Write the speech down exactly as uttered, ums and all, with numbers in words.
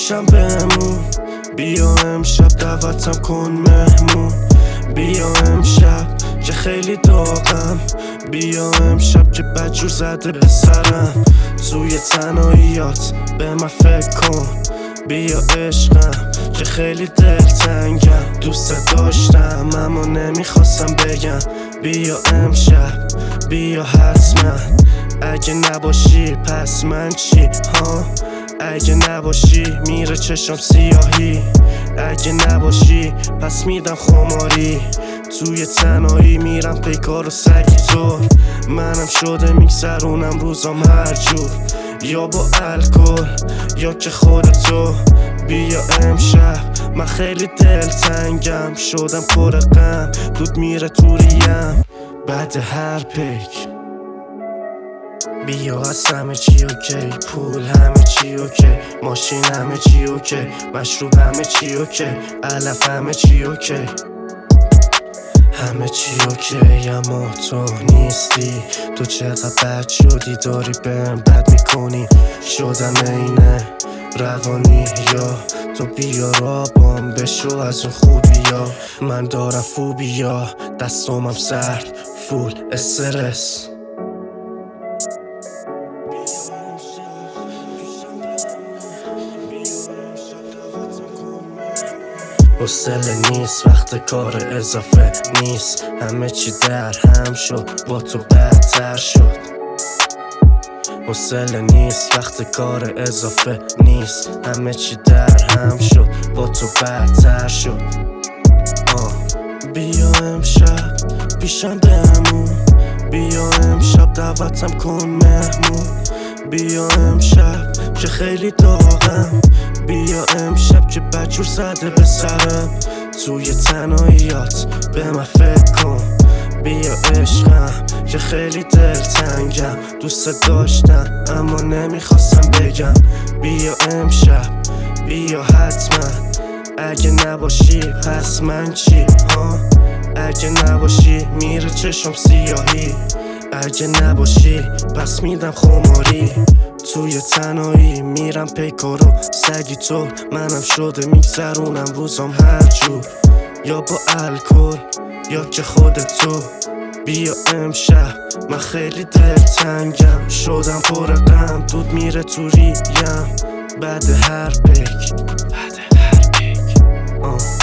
پیشم بمون، بیا امشب دعوتم کن مهمون. بیا امشب که خیلی داغم، بیا امشب که بدجور زده به سرم. توی تنهاییات به من فکر کن، بیا عشقم که خیلی دلتنگم. دوست داشتم اما نمیخواستم بگم. بیا امشب، بیا حتما. اگه نباشی پس من چی ها؟ اگه نباشی میره چشم سیاهی. اگه نباشی پس میدم خماری. توی تنهایی میرم پیکار و سگی طور. منم شده میگذرونم روزام هر جور، یا با الکل یا که خودتو. بیا امشب من خیلی دلتنگم، شدم پر غم، دود میره تو ریم بعد هر پیک. بیا از همه چی اوکی، پول همه چی اوکی، ماشین همه چی اوکی، مشروب همه چی اوکی، علف همه چی اوکی، همه چی اوکی. اما تو نیستی، تو چقدر بد شدی، داری بهم بد میکنی. شدم اینه روانی یا تو بیا رابام بشو از اون خوبی یا من دارم فوبیا. دستامم سرد فول استرس. حوصله نیست وقت کار اضافه نیست، همه چی در هم شد با تو بدتر شد. حوصله نیست وقت کار اضافه نیست، همه چی در هم شد با تو بدتر شد. آه. بیا امشب پیشم بمون، بیا امشب دعوتم کن مهمون. بیا امشب که خیلی داغم، بیا امشب که بدجور زده به سرم. توی تنهاییات به من فکر کن، بیا عشقم که خیلی دلتنگم. دوست داشتم اما نمیخواستم بگم. بیا امشب، بیا حتما. اگه نباشی پس من چی ها؟ اگه نباشی میره چشم سیاهی. اگه نباشی پس میدم خماری. توی تنهایی میرم پیکارو سگی تو. منم شده میگذرونم روزام هر جور، یا با الکل یا که خودتو. بیا امشب من خیلی دلتنگم، شدم پر غم، دود میره تو ریم بعد هر پیک، بعد هر پیک. آه.